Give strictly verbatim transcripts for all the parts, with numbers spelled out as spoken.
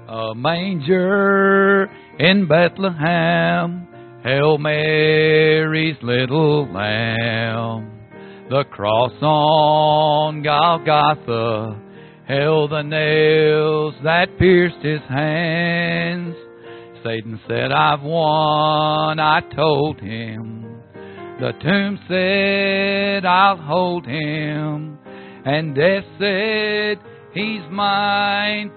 A manger in Bethlehem, Hail Mary's little lamb. The cross on Golgotha, Hail the nails that pierced his hands. Satan said, I've won, I told him. The tomb said, I'll hold him. And death said, he's mine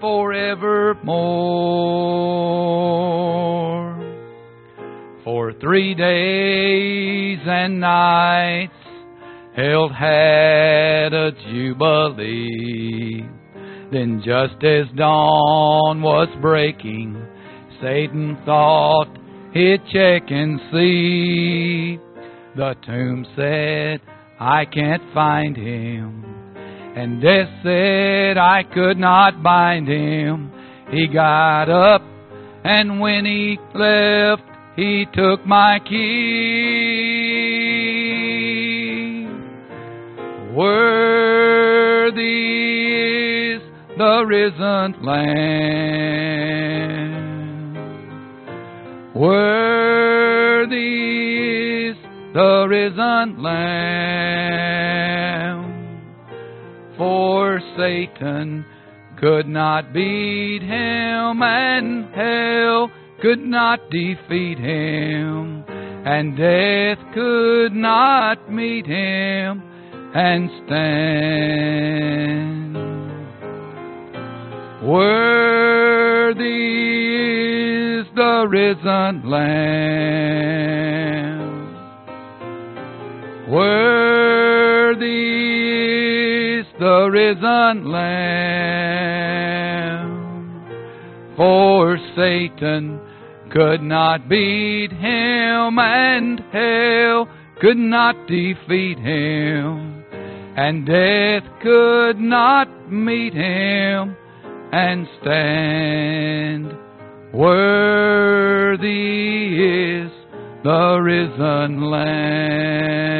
forevermore. For three days and nights, Harold had a jubilee. Then just as dawn was breaking, Satan thought he'd check and see. The tomb said, I can't find him. And death said, I could not bind him. He got up, and when he left, he took my key. Worthy is the risen Lamb. Worthy is the risen Lamb. For Satan could not beat him, and hell could not defeat him, and death could not meet him and stand. Worthy is the risen Lamb. Worthy is the risen Lamb. For Satan could not beat him, and hell could not defeat him, and death could not meet him and stand. Worthy is the risen Lamb.